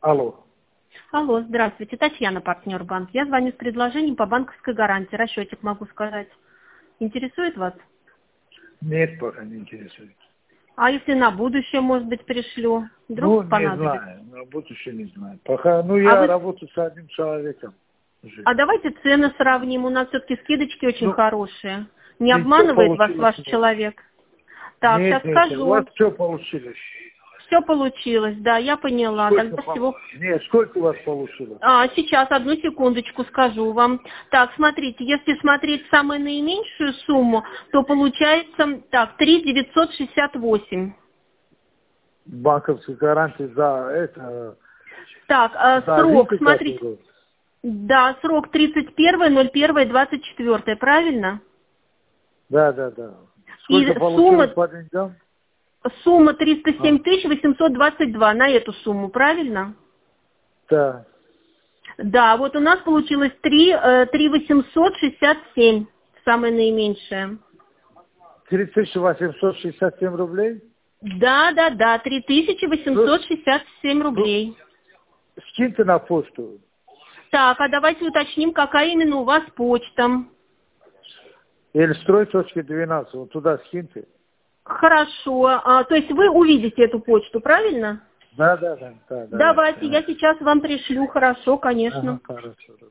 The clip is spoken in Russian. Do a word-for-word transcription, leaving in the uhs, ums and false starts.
Алло. Алло, здравствуйте. Татьяна, партнер банк. Я звоню с предложением по банковской гарантии. Расчетик могу сказать. Интересует вас? Нет, пока не интересует. А если на будущее, может быть, пришлю? Вдруг Ну, не понадобится? знаю. На будущее не знаю. Пока, ну, А я вы- работаю с одним человеком. уже. А давайте цены сравним. У нас все-таки скидочки очень Ну, хорошие. Не и что обманывает вас ваш получилось? человек? Так, Нет, сейчас нет, у вас скажу. что получилось? Все получилось, да, я поняла. Сколько Тогда пол- всего... Нет, сколько у вас получилось? А, сейчас, одну секундочку скажу вам. Так, смотрите, если смотреть самую наименьшую сумму, то получается, так, три девятьсот шестьдесят восемь. Банковская гарантия за это, Так, а, за срок, визу, смотрите. которую? Да, срок тридцать первое ноль первое двадцать четвёртое, правильно? Да, да, да. И Сколько получилось сумма, по деньгам? сумма триста семь А, тысяч восемьсот двадцать два на эту сумму, правильно? да. Да, вот у нас получилось три восемьсот шестьдесят семь, самое наименьшее. три тысячи восемьсот шестьдесят семь рублей? Да, да, да, три тысячи Ну, восемьсот шестьдесят семь ну, рублей. скиньте на почту. Так, а давайте уточним, какая именно у вас почта. Или строй точка двенадцать, вот туда скиньте. Хорошо, а, то есть вы увидите эту почту, правильно? Да, да, да, да, давайте. Давайте, я Ага, сейчас вам пришлю, хорошо, ага, конечно. хорошо.